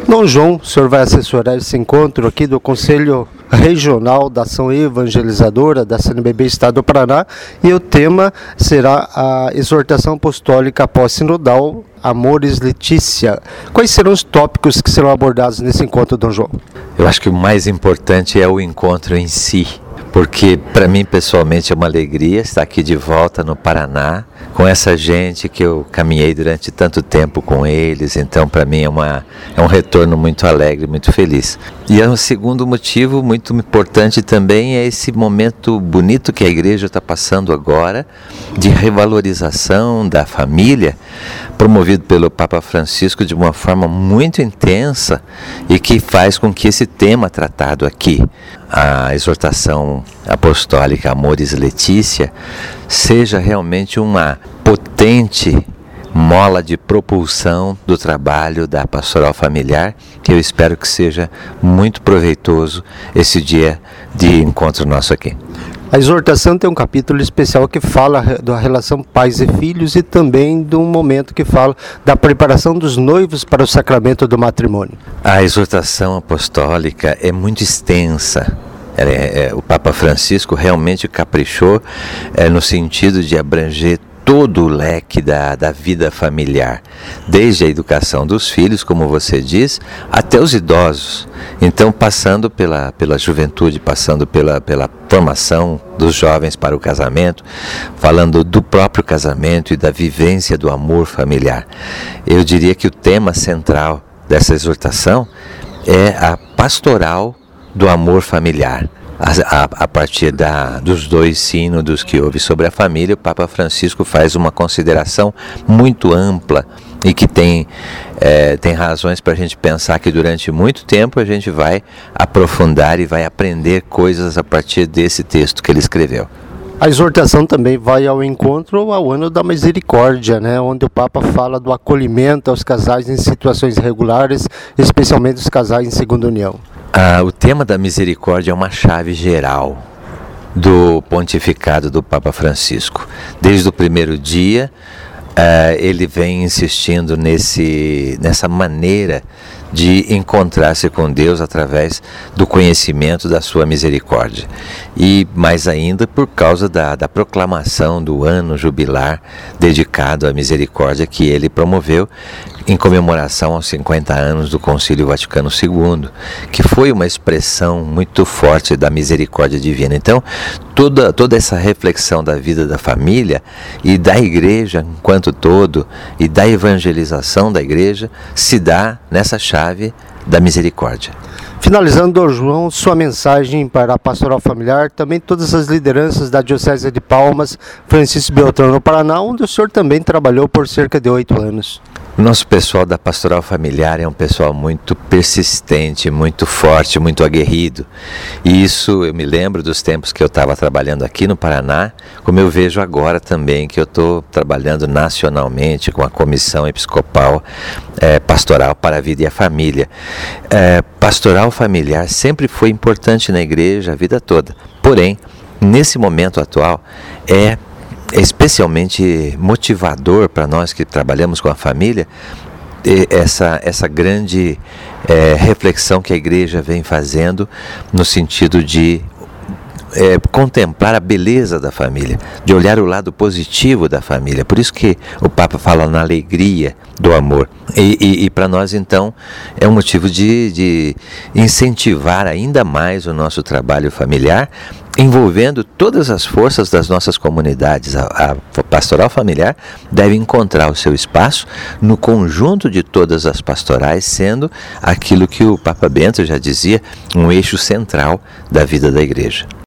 Dom João, o senhor vai assessorar esse encontro aqui do Conselho Regional da Ação Evangelizadora da CNBB Estado do Paraná, e o tema será a exortação apostólica pós-sinodal Amoris Laetitia. Quais serão os tópicos que serão abordados nesse encontro, Dom João? Eu acho que o mais importante é o encontro em si, porque para mim pessoalmente é uma alegria estar aqui de volta no Paraná, com essa gente que eu caminhei durante tanto tempo com eles. Então para mim é um retorno muito alegre, muito feliz. E o segundo motivo muito importante também é esse momento bonito que a igreja está passando agora, de revalorização da família, promovido pelo Papa Francisco de uma forma muito intensa, e que faz com que esse tema tratado aqui, a exortação apostólica Amoris Laetitia, seja realmente uma potente mola de propulsão do trabalho da pastoral familiar, que eu espero que seja muito proveitoso esse dia de encontro nosso aqui. A exortação tem um capítulo especial que fala da relação pais e filhos, e também de um momento que fala da preparação dos noivos para o sacramento do matrimônio. A exortação apostólica é muito extensa. O Papa Francisco realmente caprichou no sentido de abranger todo o leque da vida familiar, desde a educação dos filhos, como você diz, até os idosos. Então, passando pela juventude, passando pela formação dos jovens para o casamento, falando do próprio casamento e da vivência do amor familiar. Eu diria que o tema central dessa exortação é a pastoral do amor familiar. A partir dos 2 sínodos que houve sobre a família, o Papa Francisco faz uma consideração muito ampla e que tem razões para a gente pensar que durante muito tempo a gente vai aprofundar e vai aprender coisas a partir desse texto que ele escreveu. A exortação também vai ao encontro ao Ano da Misericórdia, onde o Papa fala do acolhimento aos casais em situações irregulares, especialmente os casais em segunda união. O tema da misericórdia é uma chave geral do pontificado do Papa Francisco. Desde o primeiro dia, ele vem insistindo nessa maneira de encontrar-se com Deus através do conhecimento da sua misericórdia. E mais ainda por causa da proclamação do ano jubilar dedicado à misericórdia que ele promoveu em comemoração aos 50 anos do Concílio Vaticano II, que foi uma expressão muito forte da misericórdia divina. Então, toda essa reflexão da vida da família e da igreja enquanto todo, e da evangelização da igreja, se dá nessa chave da misericórdia. Finalizando, Dom João, sua mensagem para a pastoral familiar, também todas as lideranças da Diocese de Palmas, Francisco Beltrão, no Paraná, onde o senhor também trabalhou por cerca de 8 anos. O nosso pessoal da pastoral familiar é um pessoal muito persistente, muito forte, muito aguerrido. E isso eu me lembro dos tempos que eu estava trabalhando aqui no Paraná, como eu vejo agora também que eu estou trabalhando nacionalmente com a Comissão Episcopal Pastoral para a Vida e a Família. Pastoral familiar sempre foi importante na igreja a vida toda. Porém, nesse momento atual, é especialmente motivador para nós que trabalhamos com a família essa grande reflexão que a igreja vem fazendo no sentido de contemplar a beleza da família, de olhar o lado positivo da família. Por isso que o Papa fala na alegria do amor. E para nós, então, é um motivo de incentivar ainda mais o nosso trabalho familiar, envolvendo todas as forças das nossas comunidades. A pastoral familiar deve encontrar o seu espaço no conjunto de todas as pastorais, sendo aquilo que o Papa Bento já dizia, um eixo central da vida da igreja.